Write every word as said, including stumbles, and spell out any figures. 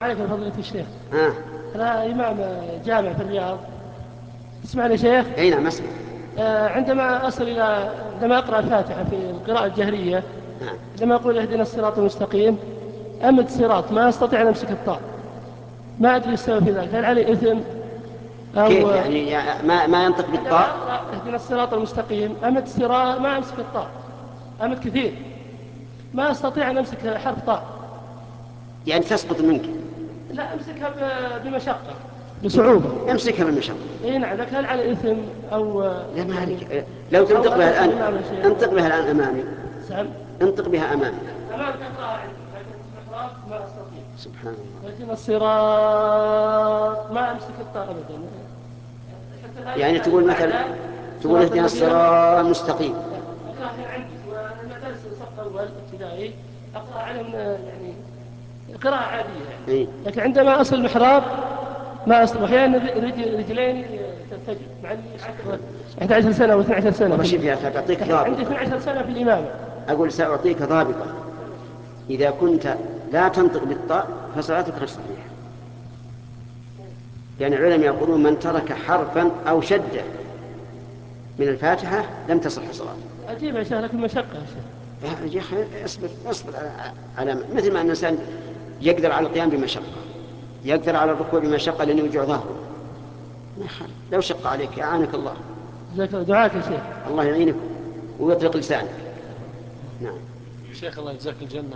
عليكم فضيلة الشيخ. ها. أنا إمام جامع في الرياض. تسمعني يا شيخ؟ اي نعم اسمع. آه، عندما أصل إلى عندما أقرأ الفاتحة في القراءة الجهرية، نعم. عندما أقول اهدنا الصراط المستقيم، أمد صراط ما أستطيع أن أمسك الطاء. ما أدري السبب في ذلك، هل علي إثم كيف أو يعني يا- ما, ما ينطق عندما بالطاء؟ أقرأ اهدنا الصراط المستقيم أمد صراط ما أمسك الطاء، أمد كثير، ما أستطيع أن أمسك حرف طاء. يعني تسقط منك. لا أمسكها ب- بمشقة، بصعوبة. امسكها بالمشقة. اي نعم، لكن هل على اثم او لا ما يعني عليك، لو او تنطق بها اثم الآن. الامام يا شيخ؟ انطق بها الآن أمامي. سأل. انطق بها أمامي. امامك اقراها عندي، لكن الاحراف ما استطيع. سبحان الله. لكن الصراط ما امسك الطاء ابدا. حتى الآية يعني الثانية تقول مثلا، بعدها تقول صراط اهدنا الذين الصراط المستقيم. اقراها عندي، والمدارس الصف الاول ابتدائي اقراها عليهم يعني قراءة عادية يعني. اي. لكن عندما اصل المحراب ما استطيع، احيانا رجل رجلين ترتجف مع اني عشر سبحان الله. احد عشر سنة او اثني عشر سنة والله في شوف ال- يا أخي بعطيك عندي ضابطة. اثني عشر سنة في الإمامة. أقول سأعطيك ضابطة. إذا كنت لا تنطق بالطاء فصلاتك غير صحيحة. يعني العلماء يقولون من ترك حرفا أو شدة من الفاتحة لم تصح صلاته. عجيب يا شيخ، لكن مشقة يا شيخ. يا أخي اصبر اصبر على على مثل ما الإنسان يقدر على القيام بمشقة، يقدر على الركوع بمشقة لأنه يوجع ظهره. ما يخالف، لو شق عليك أعانك الله. جزاك الله دعاك يا شيخ. الله يعينك ويطلق لسانك. نعم. شيخ الله يجزاك الجنة.